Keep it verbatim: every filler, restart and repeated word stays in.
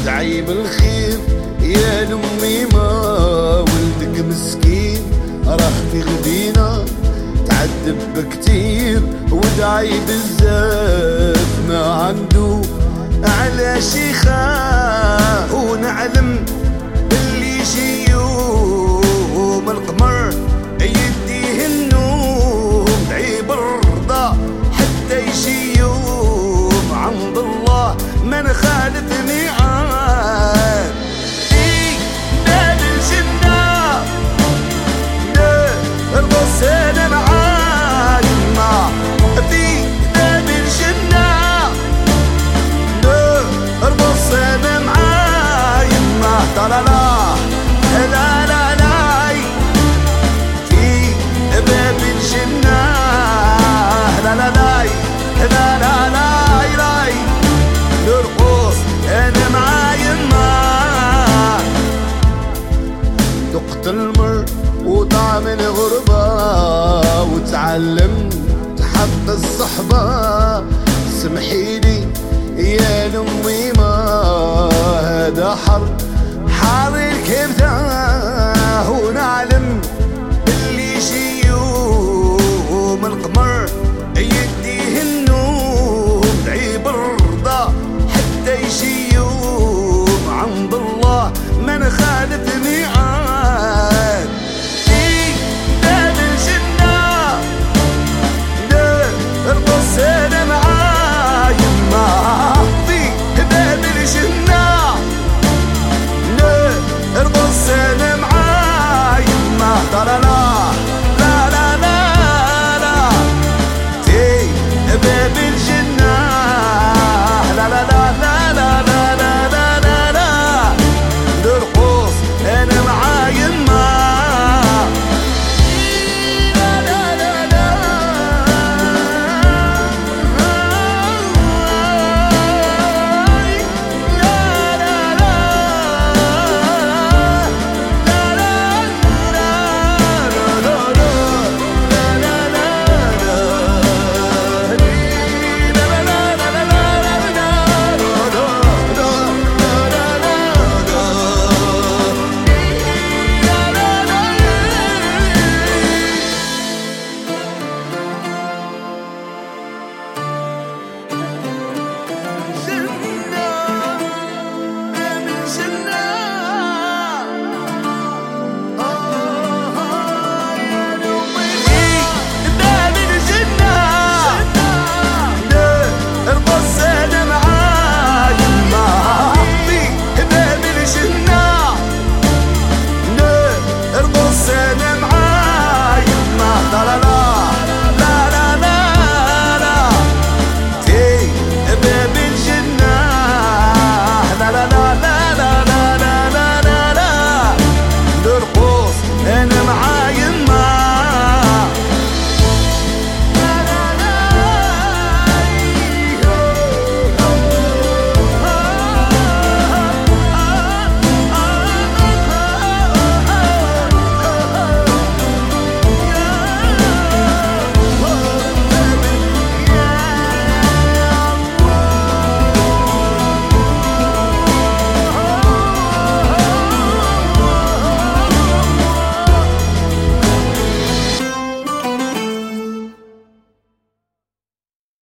ودعي بالخير يا لأمي ما ولدك مسكين راح في غدينا تعذب كتير ودعي بزاف ما عنده على شيخه ونعلم اللي يجي يوم القمر يديه النوم دعي بالرضا حتى يجي يوم عند الله ما نخالف ميعاد. في باب الجنة نرقص انا معاك ما في باب الجنة نرقص انا معاك ما لا لا لا لا لا في باب الجنة لا لا لا لا لا لا لا نرقص انا معايا ما ذقت المر وطعم الغربة وتعلمت حب الصحبة سمحيلي يا لأمي ما هذا حر حار الكلام